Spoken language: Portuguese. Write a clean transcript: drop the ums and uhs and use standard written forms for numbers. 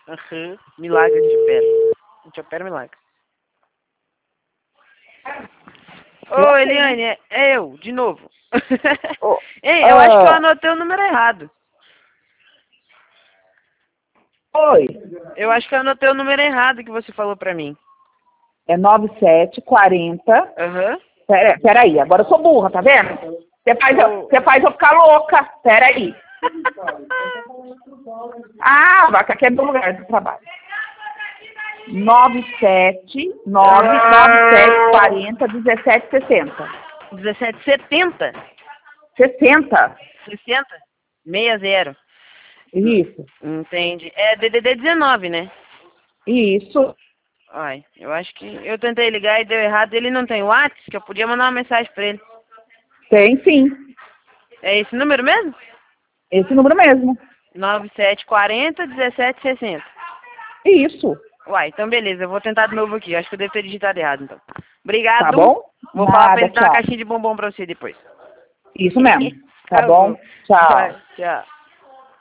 Aham. Milagre de opera. A gente opera milagre. Ô, Eliane, é eu, de novo. Oh, Ei, eu acho que eu anotei o número errado. Oi. Eu acho que eu anotei o número errado que você falou pra mim. É 9740. Aham. Peraí, agora eu sou burra, tá vendo? Você faz eu ficar louca. Peraí. Ah, vaca aqui é do lugar do trabalho. 9740 1760. 1770? 60. 60? 60. Isso. Entende. É DDD 19, né? Isso. Ai, eu acho que eu tentei ligar e deu errado. Ele não tem WhatsApp, que eu podia mandar uma mensagem pra ele. Tem sim. É esse número mesmo? Esse número mesmo. 9740 1760. Isso. Uai, então beleza, eu vou tentar de novo aqui. Acho que eu devo ter digitado errado, então. Obrigado. Tá bom? Vou falar pra Nada, ele dar uma tchau. caixinha de bombom pra você depois. Isso mesmo. Tá Tá bom? bom. Tchau. Tchau.